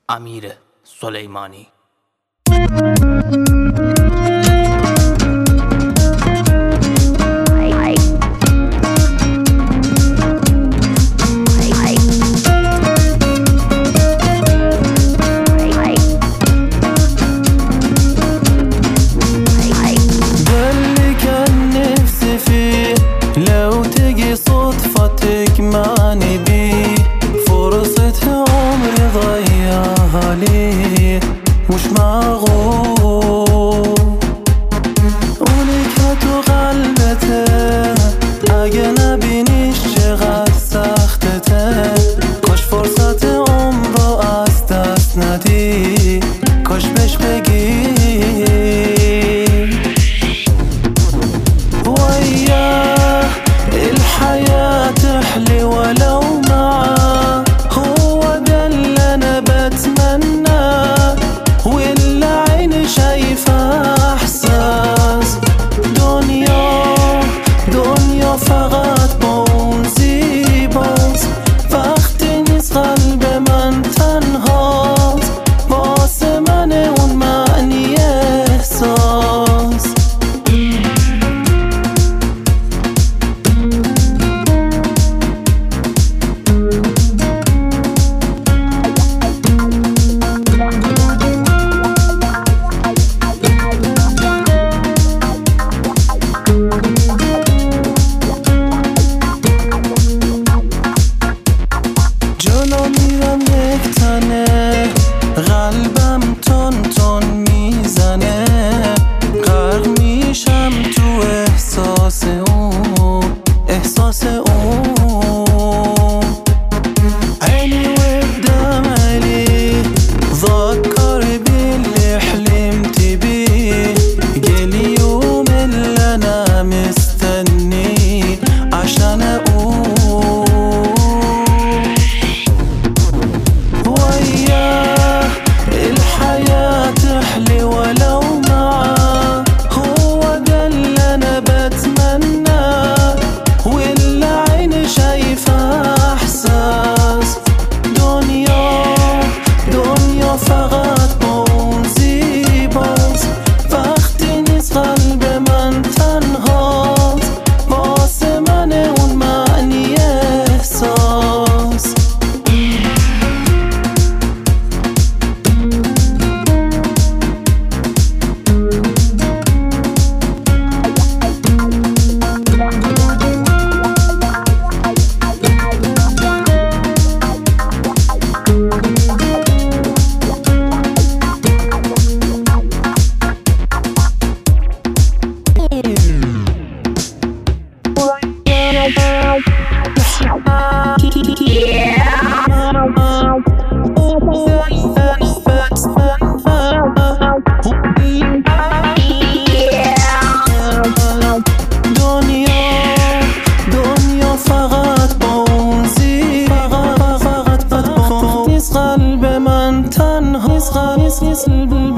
امیر سلیمانی. تجمعني بيه فرصة عمري ضيعها ليه مش معقول اونی که تو قلبته اگه نبینیش چقدر سختته کاش فرصت عمر رو از دست ندی کاش بهش بگی تحلي ولو معاه هو ده اللي انا بتمناه واللي عيني شايفه احساس دنیا فقط با اون زیباست وقتی نیست قلب من تنهاست واسه من اون معنی احساس میرم یک تنه قلبم تون تون میزنه غرق میشم تو احساس اون عيني قدام عيني ذكر باللي حلمت بيه جالي يوم اللي انا مستنيه عشان اقول تحلي ولو معاه هو ده اللي انا بتمناه واللي عيني شايفه احساس دنیا فقط با اون زیباست وقتی نیست قلب من تنهاست واسه من اون معنی احساس دنیا فقط با اون فقط با نیست قلب من تنها نیست